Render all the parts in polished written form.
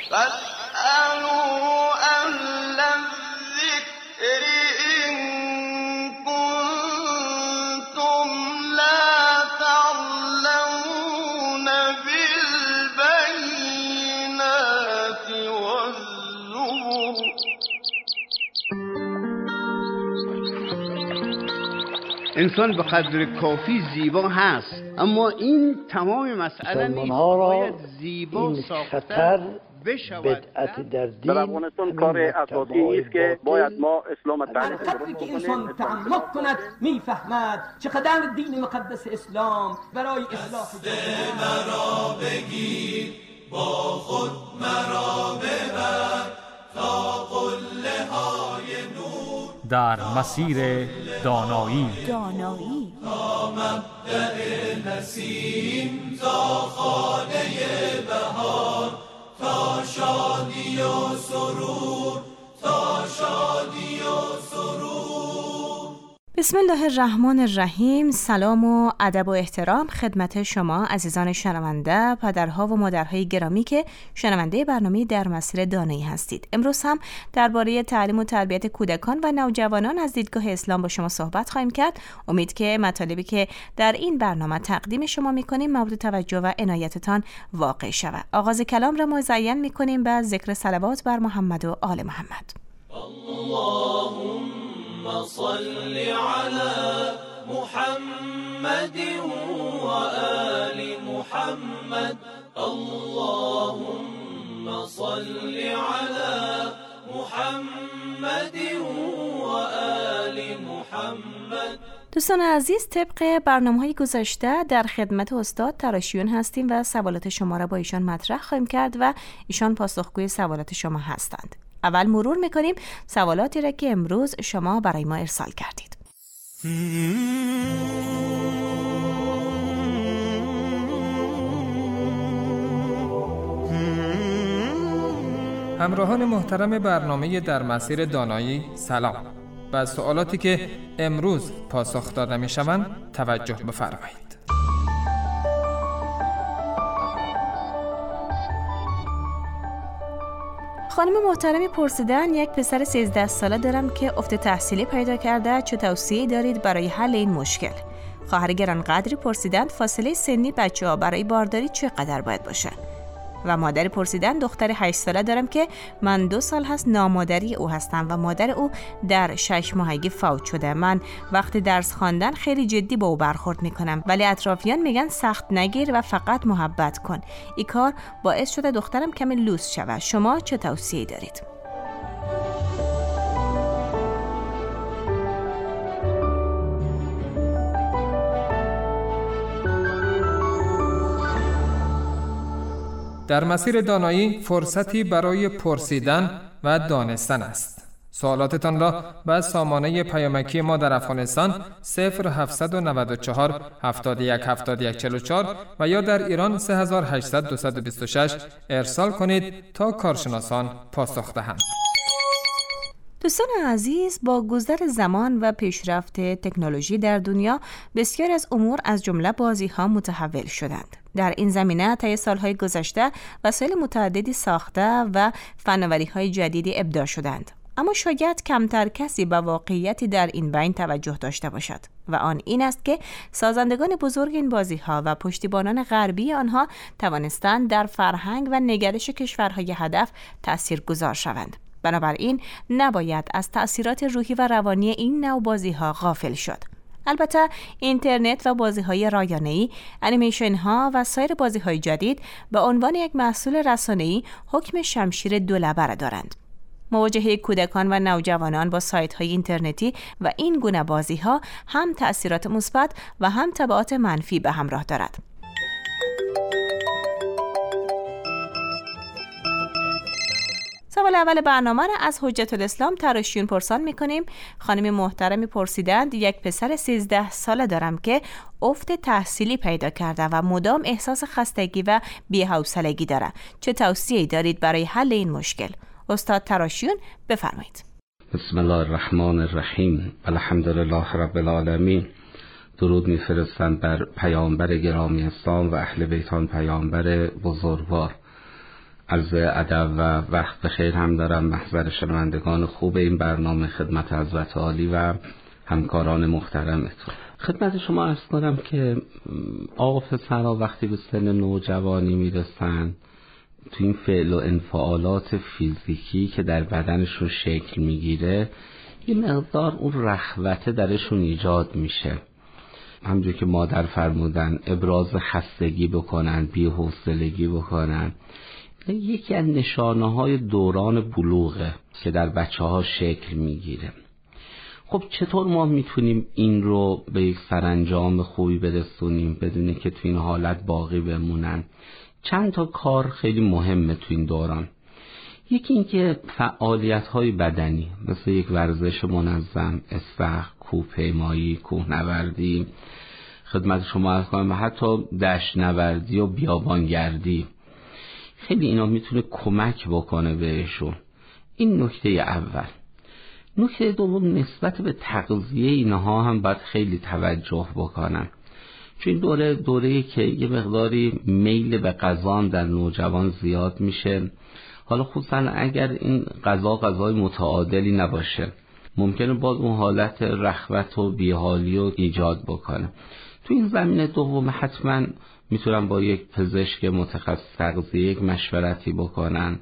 فاسألوا أهل الذكر إن كنتم لا تعلمون بالبينات والزبر. انسان به قدر کافی زیبا هست، اما این تمام مسئله نیست. باید زیبا ساختن بشود. بدعت در دین در افغانستان کار اساسی است که باید ما اسلام تعریف کنیم. که انسان تعمق کند میفهمد چقدر دین مقدس اسلام برای اصلاح جامعه مرا بگیر با خود مرا ببر تا قله های نور در مسیر دانایی تا مبدأ نسیم تا خانه بهار تا شادی و سرور تا شادی و سرور. بسم الله الرحمن الرحیم. سلام و ادب و احترام خدمت شما عزیزان شنونده، پدرها و مادرهای گرامی که شنونده برنامه در مسیر دانایی هستید. امروز هم درباره تعلیم و تربیت کودکان و نوجوانان از دیدگاه اسلام با شما صحبت خواهیم کرد. امید که مطالبی که در این برنامه تقدیم شما می‌کنیم مورد توجه و عنایتتان واقع شود. آغاز کلام را مزین می‌کنیم به ذکر صلوات بر محمد و آل محمد. اللهم صل على محمد وآل محمد. اللهم صل على محمد وآل محمد. دوستان عزیز، طبق برنامه‌های گذشته در خدمت استاد تراشیون هستیم و سوالات شما را با ایشان مطرح خواهیم کرد و ایشان پاسخگوی سوالات شما هستند. اول مرور میکنیم سوالاتی را که امروز شما برای ما ارسال کردید. همراهان محترم برنامه در مسیر دانایی، سلام. و سوالاتی که امروز پاسخ داده میشوند توجه بفرمایید. خانم محترمی پرسیدن یک پسر 13 ساله دارم که افت تحصیلی پیدا کرده، چه توصیه‌ای دارید برای حل این مشکل؟ خواهر گرانقدری پرسیدند فاصله سنی بچه‌ها برای بارداری چقدر باید باشه؟ و مادر پرسیدن دختر 8 ساله دارم که من 2 سال هست نامادری او هستم و مادر او در 6 ماهگی فوت شده. من وقتی درس خواندن خیلی جدی با او برخورد میکنم، ولی اطرافیان میگن سخت نگیر و فقط محبت کن. این کار باعث شده دخترم کمی لوس شود. شما چه توصیه‌ای دارید؟ در مسیر دانایی فرصتی برای پرسیدن و دانستن است. سوالاتتان را به سامانه پیامکی ما در افغانستان 0794 71 71 44 و یا در ایران 3800 226 ارسال کنید تا کارشناسان پاسخ دهند. دوستان عزیز، با گذر زمان و پیشرفت تکنولوژی در دنیا بسیار از امور از جمله بازی‌ها متحول شدند. در این زمینه طی سالهای گذشته وسایل متعددی ساخته و فناوری‌های جدیدی ابداع شدند، اما شاید کمتر کسی به واقعیتی در این بین توجه داشته باشد و آن این است که سازندگان بزرگ این بازی‌ها و پشتیبانان غربی آنها توانستند در فرهنگ و نگرش کشورهای هدف تاثیرگذار شوند. بنابراین نباید از تأثیرات روحی و روانی این نوع بازی‌ها غافل شد. البته اینترنت و بازی‌های رایانه‌ای، انیمیشن‌ها و سایر بازی‌های جدید به عنوان یک محصول رسانه‌ای حکم شمشیر دولبه دارند. مواجهه کودکان و نوجوانان با سایت‌های اینترنتی و این گونه بازی‌ها هم تأثیرات مثبت و هم تبعات منفی به همراه دارد. سوال اول برنامه را از حجت الاسلام تراشیون پرسان می‌کنیم. خانم محترمی پرسیدند یک پسر 13 ساله دارم که افت تحصیلی پیدا کرده و مدام احساس خستگی و بی‌حوصلگی داره. چه توصیه‌ای دارید برای حل این مشکل؟ استاد تراشیون بفرمایید. بسم الله الرحمن الرحیم. الحمدلله رب العالمین. درود می‌فرستم بر پیامبر گرامی اسلام و اهل بیت آن پیامبر بزرگوار. عرض ادب و وقت بخیر هم دارم محضر شنوندگان خوب این برنامه خدمت حضرت عالی و همکاران محترمتون. خدمت شما عرض کنم که آقا پسرها وقتی به سن نوجوانی میرسن تو این فعل و انفعالات فیزیکی که در بدنشون شکل میگیره یه مقدار اون رخوته درشون ایجاد میشه. همونجور که مادر فرمودن ابراز خستگی بکنن، بی‌حوصلگی بکنن. یکی از نشانه‌های دوران بلوغه که در بچه‌ها شکل میگیره. خب چطور ما میتونیم این رو به یک سرانجام خوبی برسونیم بدون که تو این حالت باقی بمونن؟ چند تا کار خیلی مهمه تو این دوران. یکی این که فعالیت‌های بدنی مثل یک ورزش منظم، استخر، کوهپیمایی، کوهنوردی، خدمت شما عرض کنم، و حتی دشت‌نوردی و بیابانگردی، خیلی اینا میتونه کمک بکنه بهشون. این نکته اول. نکته دوم، نسبت به تغذیه اینها هم باید خیلی توجه بکنن، چون این دوره‌ای که یه مقداری میل به غذا در نوجوان زیاد میشه. حالا خصوصا اگر این غذای متعادلی نباشه ممکنه باز اون حالت رخوت و بیحالی رو ایجاد بکنه. تو این زمینه دوم حتما میتونن با یک پزشک متخصص تغذیه یک مشورتی بکنن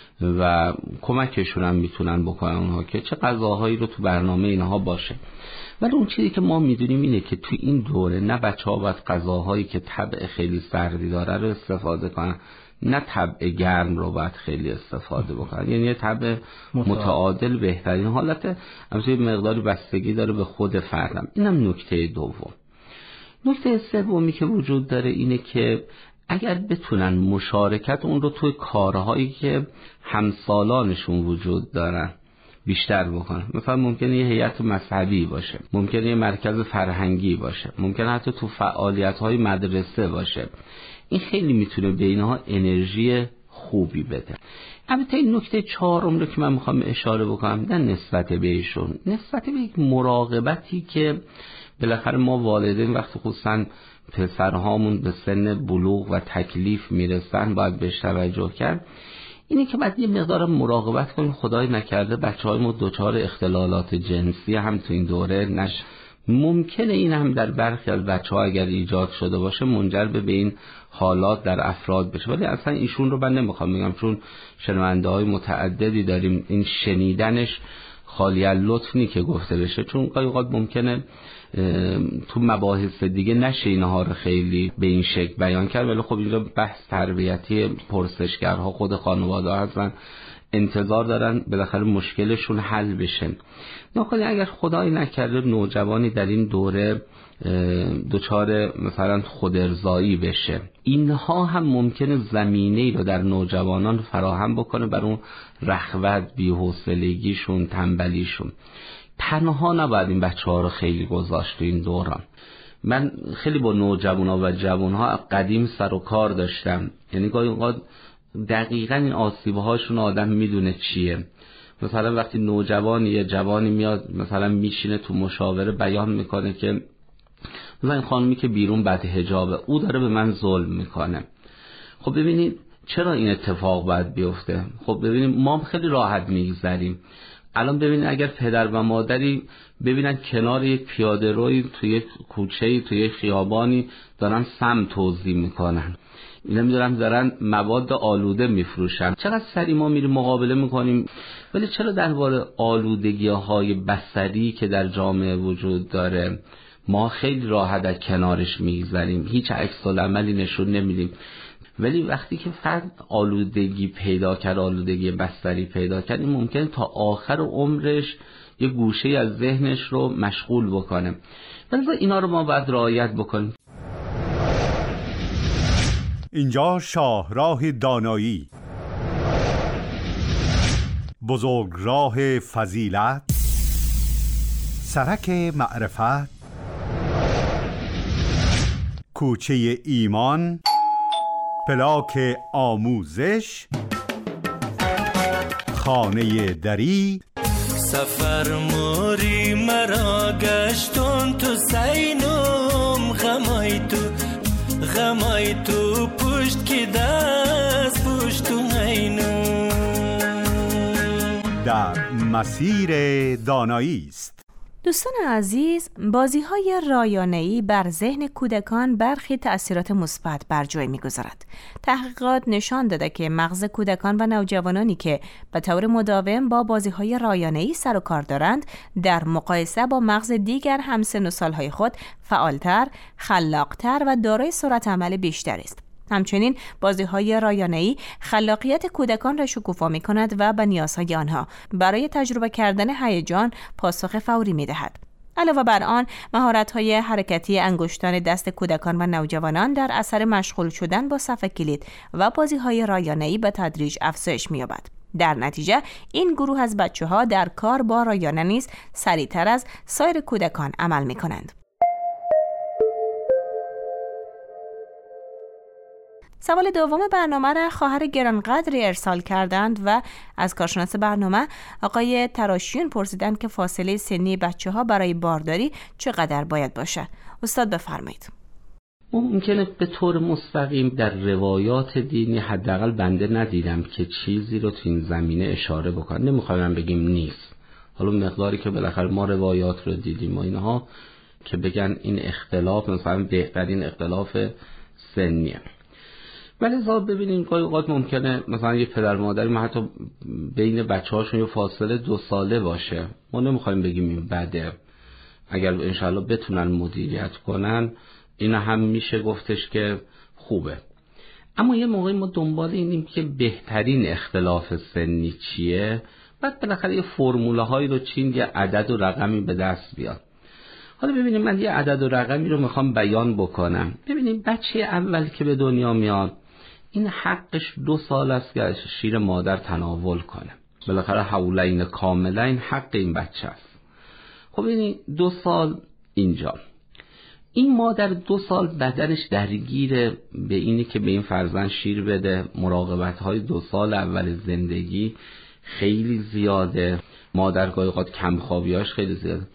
و کمکشون هم میتونن بکنن اونها که چه غذاهایی رو تو برنامه اینها باشه. ولی اون چیزی که ما میدونیم اینه که تو این دوره نه بچه‌ها باید غذاهایی که طبع خیلی سردی داره رو استفاده کنن، نه طبع گرم رو باید خیلی استفاده بکنن. یعنی طبع متعادل بهترین حالته. همچنین مقداری بستگی داره به خود فردم. اینم نکته دوم. نکته سومی که وجود داره اینه که اگر بتونن مشارکت اون رو توی کارهایی که همسالانشون وجود دارن بیشتر بکنن. مثلا ممکنه یه هیئت مذهبی باشه، ممکنه یه مرکز فرهنگی باشه، ممکنه حتی تو فعالیت‌های مدرسه باشه. این خیلی میتونه به اینها انرژی خوبی بده. البته این نکته چهارم رو که من میخوام اشاره بکنم در نسبت بهشون، نسبت به یک مراقبتی که بالاخره ما والدین وقتی خصوصا پسرهامون به سن بلوغ و تکلیف میرسن باید بهش توجه کرد. اینه که باید یه مقدار مراقبت کنیم خدای نکرده بچه‌های ما دچار اختلالات جنسی هم تو این دوره نشه. ممکنه این هم در برخی از بچه‌ها اگر ایجاد شده باشه منجر به این حالات در افراد بشه. ولی اصلا ایشون رو من نمیخوام بگم، چون شنونده‌های متعددی داریم، این شنیدنش خالی از لطف نی که گفته بشه، چون گاهی اوقات ممکنه تو مباحث دیگه نشه اینها رو خیلی به این شکل بیان کرد. ولی خب اینجا بحث تربیتی پرسشگرها خود خانواده هستن، انتظار دارن بالاخره مشکلشون حل بشه. نکنه اگر خدای نکرده نوجوانی در این دوره دچار مثلا خودارضایی بشه، اینها هم ممکنه زمینه‌ای رو در نوجوانان فراهم بکنه بر اون رخوت، بی‌حوصلگیشون، تنبلیشون. تنها نباید این بچه‌ها رو خیلی گذاشت تو این دوران. من خیلی با نوجوانا و جوانها قدیم سر و کار داشتم، یعنی گاهی اوقات دقیقاً این آسیب‌هاشون آدم میدونه چیه. مثلا وقتی نوجوانی یا جوانی میاد مثلا میشینه تو مشاوره بیان میکنه که مثلا این خانمی که بیرون بد حجابه او داره به من ظلم میکنه. خب ببینید چرا این اتفاق باید بیفته؟ خب ببینید ما خیلی راحت میگذریم. الان ببینید اگر پدر و مادری ببینن کنار یک پیاده روی توی یک کوچه‌ای توی یک خیابانی دارن سم توزیع میکنن، اینا میدارن دارن مواد آلوده میفروشن، چقدر سریع ما میریم مقابله میکنیم. ولی چرا درباره آلودگی‌های بصری که در جامعه وجود داره ما خیلی راحت از کنارش میگذریم، هیچ عکس العملی نشون نمیدیم؟ ولی وقتی که فرد آلودگی پیدا کرد، آلودگی بصری پیدا کرد، این ممکنه تا آخر عمرش یه گوشه از ذهنش رو مشغول بکنه. ولی اینا رو ما باید رعایت بکنیم. اینجا شاهراه دانایی، بزرگراه فضیلت، سرک معرفت، کوچه ایمان، پلاک آموزش، خانه دری. سفر موری مرا گشتون تو سینم، غمای تو پشت که دست پشت تو مسیر دانایی است. دوستان عزیز، بازی‌های رایانه‌ای بر ذهن کودکان برخی تأثیرات مثبت بر جای می‌گذارد. تحقیقات نشان داده که مغز کودکان و نوجوانانی که به طور مداوم با بازی‌های رایانه‌ای سر و کار دارند، در مقایسه با مغز دیگر همسن و سال‌های خود فعالتر، خلاقتر و دارای سرعت عمل بیشتری است. همچنین بازی‌های رایانه‌ای خلاقیت کودکان را شکوفا می‌کند و به نیازهای آنها برای تجربه کردن هیجان پاسخ فوری می‌دهد. علاوه بر آن، مهارت‌های حرکتی انگشتان دست کودکان و نوجوانان در اثر مشغول شدن با صفحه کلید و بازی‌های رایانه‌ای به تدریج افزایش می‌یابد. در نتیجه این گروه از بچه‌ها در کار با رایانه نیز سریعتر از سایر کودکان عمل می‌کنند. سوال دوم برنامه را خواهر گرانقدری ارسال کردند و از کارشناس برنامه آقای تراشیون پرسیدند که فاصله سنی بچه‌ها برای بارداری چقدر باید باشه. استاد بفرمایید. ممکنه به طور مستقیم در روایات دینی حداقل بنده ندیدم که چیزی رو تو این زمینه اشاره بکنه. نمیخوایم بگیم نیست. حالا مقداری که بالاخره ما روایات رو دیدیم و اینها که بگن این اختلاف مثلا بهترین اختلاف سنیه. ولی زاد ببینیم گاهی اوقات ممکنه مثلا یه پدر مادری ما حتی بین بچه‌هاشون یه فاصله 2 ساله باشه. ما نمیخوایم بگیم این بده. اگر انشالله بتونن مدیریت کنن این هم میشه گفتش که خوبه. اما یه موقعی ما دنبال اینیم که بهترین اختلاف سنی چیه، بعد بالاخره یه فرموله‌هایی رو چین یه عدد و رقمی به دست بیاد. حالا ببینیم من یه عدد و رقمی رو میخوام بیان بکنم. ببینیم بچه اول که به دنیا میاد این حقش 2 سال است که شیر مادر تناول کنه. بالاخره حولین کاملین حق این بچه است. خب این 2 سال اینجا این مادر 2 سال بدنش درگیر به اینی که به این فرزند شیر بده. مراقبت‌های 2 سال اول زندگی خیلی زیاده. مادر گاهی اوقات کمخوابیاش خیلی زیاده.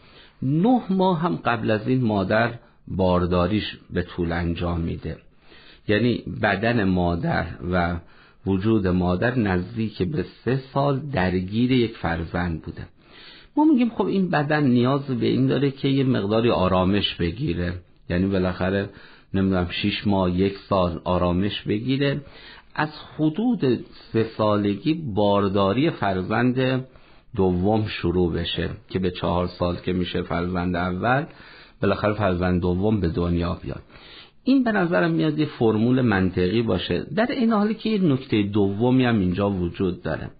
9 ماه هم قبل از این مادر بارداریش به طول انجام میده. یعنی بدن مادر و وجود مادر نزدیک به 3 سال درگیر یک فرزند بوده. ما میگیم خب این بدن نیاز به این داره که یه مقداری آرامش بگیره. یعنی بالاخره نمیدونم 6 ماه 1 سال آرامش بگیره. از حدود 3 سالگی بارداری فرزند دوم شروع بشه که به 4 سال که میشه فرزند اول، بالاخره فرزند دوم به دنیا بیاد. این به نظرم میاد یه فرمول منطقی باشه. در این حالی که یه نکته دومی هم اینجا وجود داره.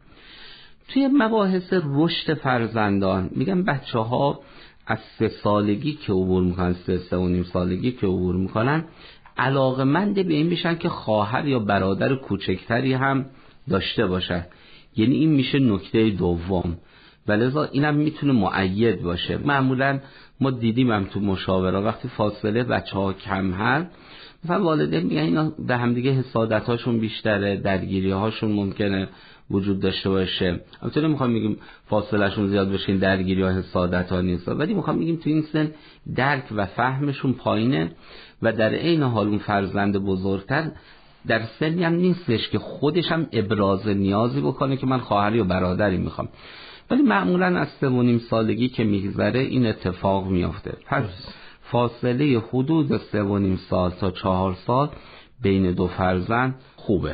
توی مباحث رشد فرزندان میگن بچه‌ها از 3 سالگی که عبور میکنن، 3 و نیم سالگی که عبور میکنن، علاقه‌مند به این میشن که خواهر یا برادر کوچکتری هم داشته باشن. یعنی این میشه نکته دوم و لذا اینم میتونه مؤید باشه. معمولا ما دیدیم هم تو مشاوره وقتی فاصله بچه‌ها کم هست مثلا والدین میگن اینا به همدیگه حسادت‌هاشون بیشتره، درگیری‌هاشون ممکنه وجود داشته باشه. البته نمیخوام بگیم فاصله‌شون زیاد بشه، این درگیری‌ها حسادت‌ها نیست، ولی میخوام بگیم تو این سن درک و فهمشون پایینه و در عین حال اون فرزند بزرگتر در سنی هم نیستش که خودش هم ابراز نیازی بکنه که من خواهری و برادری میخوام. ولی معمولا از 3 و نیم سالگی که میگذره این اتفاق میافته. پس فاصله حدود 3 و نیم سال تا 4 سال بین 2 فرزند خوبه.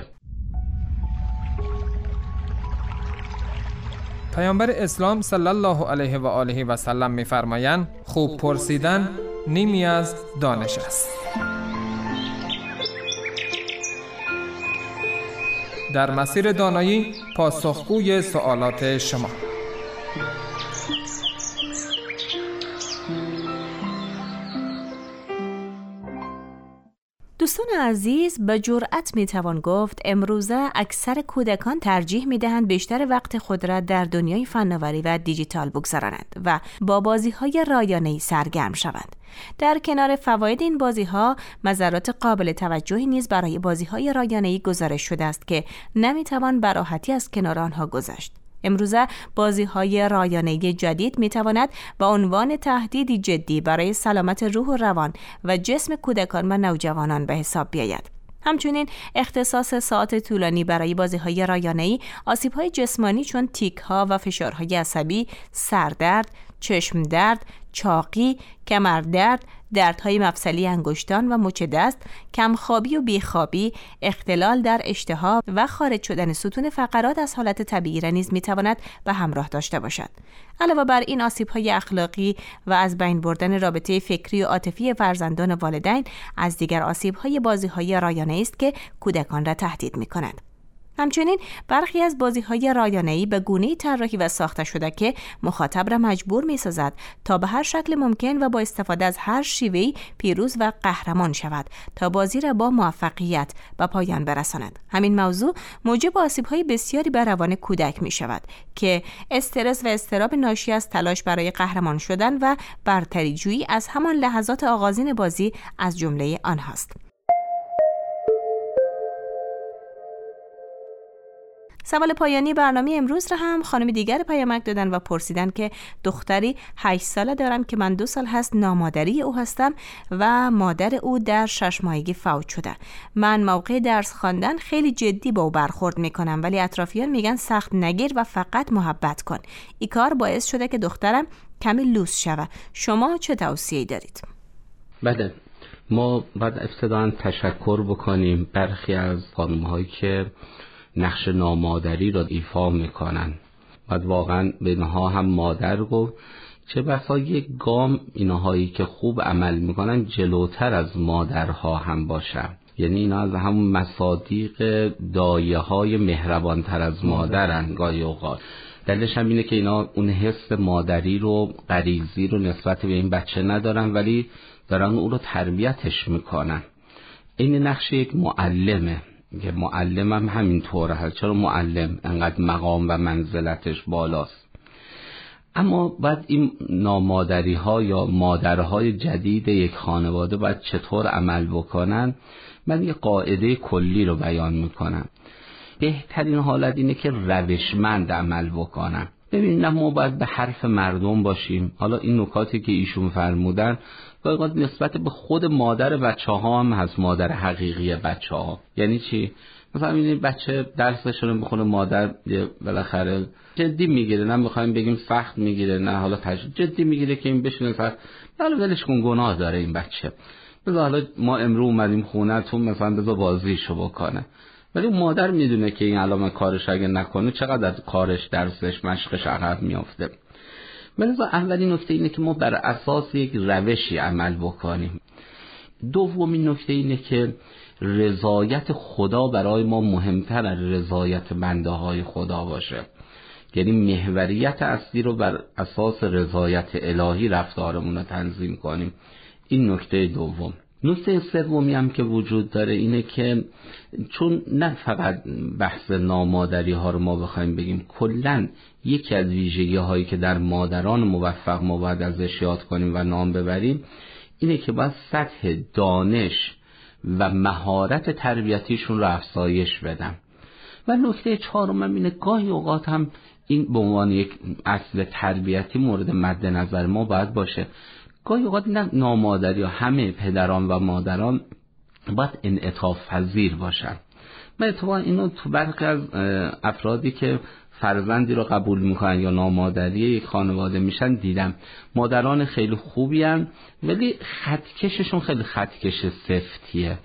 پیامبر اسلام صلی الله علیه و آله و سلم می‌فرمایند خوب پرسیدن نیمی از دانش است. در مسیر دانایی پاسخگوی سوالات شما. دوستان عزیز، به جرأت میتوان گفت امروزه اکثر کودکان ترجیح میدهند بیشتر وقت خود را در دنیای فناوری و دیجیتال بگذرانند و با بازی‌های رایانه‌ای سرگرم شوند. در کنار فواید این بازی‌ها، مضرات قابل توجهی نیز برای بازی‌های رایانه‌ای گزارش شده است که نمیتوان به راحتی از کنار آنها گذشت. امروزه بازی‌های رایانه‌ای جدید می‌تواند به عنوان تهدیدی جدی برای سلامت روح و روان و جسم کودکان و نوجوانان به حساب بیاید. همچنین اختصاص ساعات طولانی برای بازی‌های رایانه‌ای آسیب‌های جسمانی چون تیک‌ها و فشارهای عصبی، سردرد، چشم درد، چاقی، کمردرد، دردهای مفصلی انگشتان و مچ دست، کمخوابی و بیخوابی، اختلال در اشتها و خارج شدن ستون فقرات از حالت طبیعی را نیز می‌تواند به همراه داشته باشد. علاوه بر این آسیب‌های اخلاقی و از بین بردن رابطه فکری و عاطفی فرزندان و والدین از دیگر آسیب‌های بازی‌های رایانه‌ای است که کودکان را تهدید می‌کند. همچنین برخی از بازی‌های رایانه‌ای به گونه‌ای طراحی و ساخته شده که مخاطب را مجبور می‌سازد تا به هر شکل ممکن و با استفاده از هر شیوه‌ای پیروز و قهرمان شود تا بازی را با موفقیت به پایان برساند. همین موضوع موجب آسیب‌های بسیاری بر روان کودک می‌شود که استرس و اضطراب ناشی از تلاش برای قهرمان شدن و برتری جویی از همان لحظات آغازین بازی از جمله آنهاست. سوال پایانی برنامه امروز را هم خانم دیگر پیامک دادن و پرسیدن که دختری 8 ساله دارم که من 2 سال هست نامادری او هستم و مادر او در 6 ماهگی فوت شده. من موقع درس خواندن خیلی جدی با او برخورد میکنم ولی اطرافیان میگن سخت نگیر و فقط محبت کن. این کار باعث شده که دخترم کمی لوس شوه. شما چه توصیه‌ای دارید؟ بله، ما باید ابتداً تشکر بکنیم برخی از خانم‌هایی که نقش نامادری را ایفا میکنن. بعد واقعا به اینها هم مادر گفت، چه بسا یک گام اینهایی که خوب عمل میکنن جلوتر از مادرها هم باشن. یعنی اینا از همون مصادیق دایه های مهربانتر از مادرن گاهی اوقات. دلیلش هم اینه که اینا اون حس مادری رو، غریزی رو نسبت به این بچه ندارن ولی دارن اون رو تربیتش میکنن. این نقش یک معلمه که معلم هم همینطوره هست. چرا معلم انقدر مقام و منزلتش بالاست؟ اما بعد این نامادری ها یا مادرهای جدید یک خانواده باید چطور عمل بکنن؟ من یه قاعده کلی رو بیان میکنم. بهترین حالت اینه که روشمند عمل بکنن. ببین، ما باید به حرف مردم باشیم. حالا این نکاتی که ایشون فرمودن باید نسبت به خود مادر بچه ها هم هست، مادر حقیقی بچه ها. یعنی چی؟ مثلا این بچه درسش رو بخونه، مادر بالاخره جدی میگیره، نه میخوایم بگیم سخت میگیره، نه حالا جدی میگیره که این بشینه سخت، حالا ولش کن، گناه داره این بچه، بذار حالا ما امروز اومدیم خونه‌تون مثلا بذار بازیشو بکنه. ولی مادر میدونه که این علامه کارش اگه نکنه چقدر از کارش، درسش، مشقش عقب میافته. بنظر اولین نکته اینه که ما بر اساس یک روشی عمل بکنیم. دومین نکته اینه که رضایت خدا برای ما مهمتر از رضایت بنده های خدا باشه. یعنی محوریت اصلی رو بر اساس رضایت الهی رفتارمون رو تنظیم کنیم. این نکته دوم. نکته سومی هم که وجود داره اینه که چون نه فقط بحث نامادری ها رو ما بخوایم بگیم، کلن یکی از ویژگی هایی که در مادران موفق ما باید ازش یاد کنیم و نام ببریم اینه که باید سطح دانش و مهارت تربیتیشون رو افزایش بدن. و نکته چهارم هم اینه گاهی اوقات هم این به عنوان یک اصل تربیتی مورد مد نظر ما باید باشه. گاهی اوقات نامادری ها، همه پدران و مادران باید انعطاف پذیر باشن. من اتفاقا اینو تو برخی از افرادی که فرزندی رو قبول میکنن یا نامادری یک خانواده میشن دیدم. مادران خیلی خوبی هن ولی خطکششون خیلی خطکش سفتیه.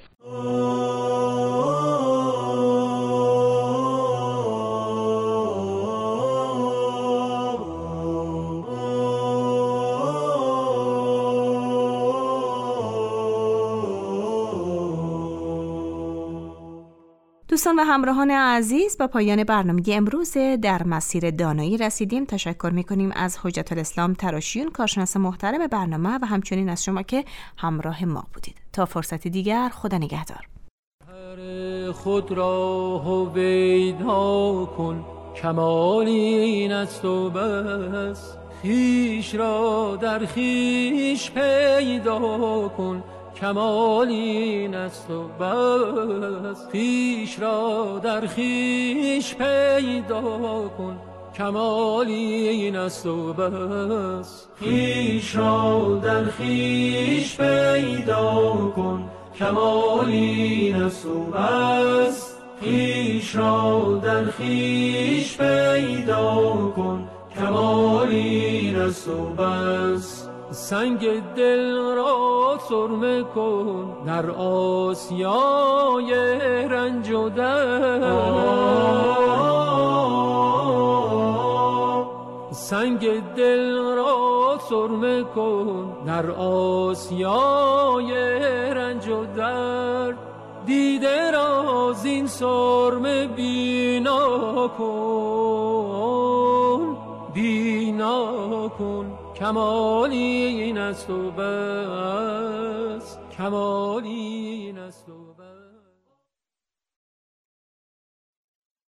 دوستان و همراهان عزیز، به پایان برنامه امروز در مسیر دانایی رسیدیم. تشکر میکنیم از حجت الاسلام تراشیون، کارشناس محترم برنامه، و همچنین از شما که همراه ما بودید. تا فرصت دیگر، خدا نگهدار. خود را هویدا کن، کمال این است و بس. خویش را در خویش پیدا کن، کمال این است و بس. خویش را در خویش پیدا کن، کمال این است و بس. خویش را در خویش پیدا کن، کمال این است و بس. خویش را در خویش پیدا کن، کمال این است و بس. سنگ دل را سرمه کن در آسیای رنج و درد. سنگ دل را سرمه کن در آسیای رنج و درد. دیده را زین سرمه بینا کن، بینا کن، کمال این است و بس، کمال این است و بس.